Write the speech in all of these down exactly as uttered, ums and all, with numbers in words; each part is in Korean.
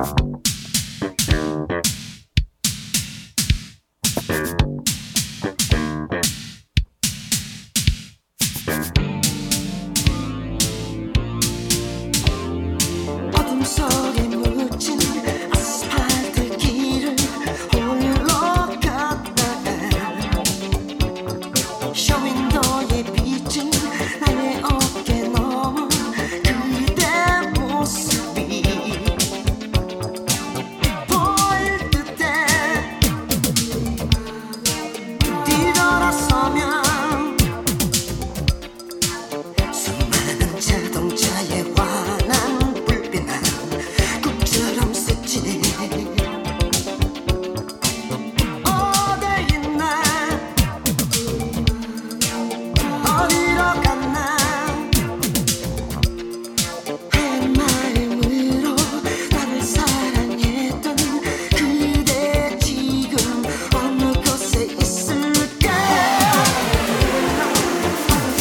어둠 속에 묻힌 아스팔트 길을 홀로 걷다가 쇼윈도에 비친 나의 어깨 너머 그대 모습이 보일 듯해. 뒤돌아서면 수많은 자동차에 환한 불빛만 꿈처럼 스치네. 어디 있나 어디로 갔나 하얀 마음으로 나를 사랑했던 그대 지금 어느 곳에 있을까. 나를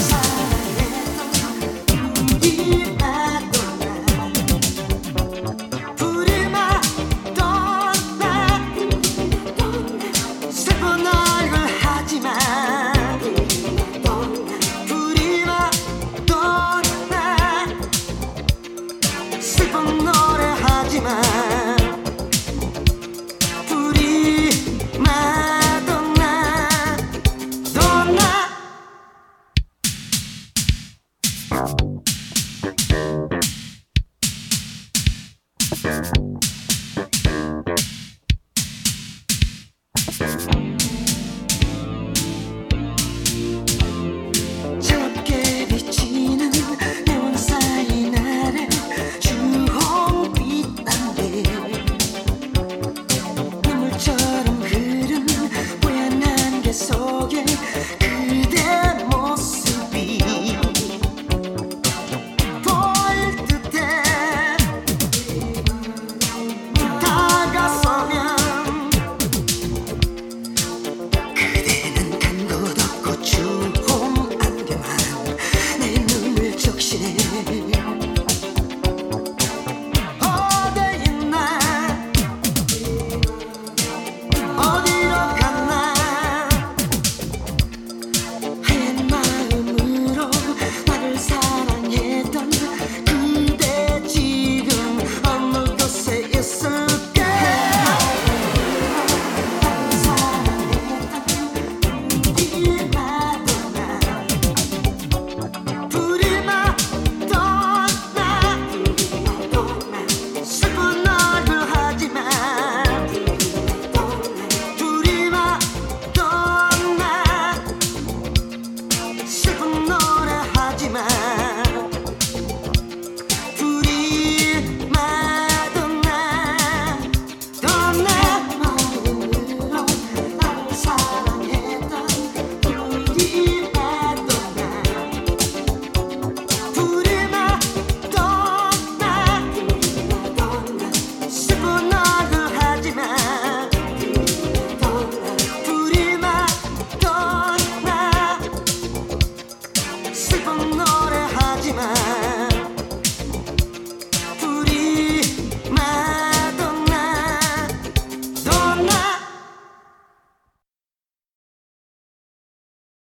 사랑했던 우리 마돈나 우리 마돈나 슬픈 얼굴 하지만 우리 마돈나 슬픈 노래 하지만 우리 마돈나 돈나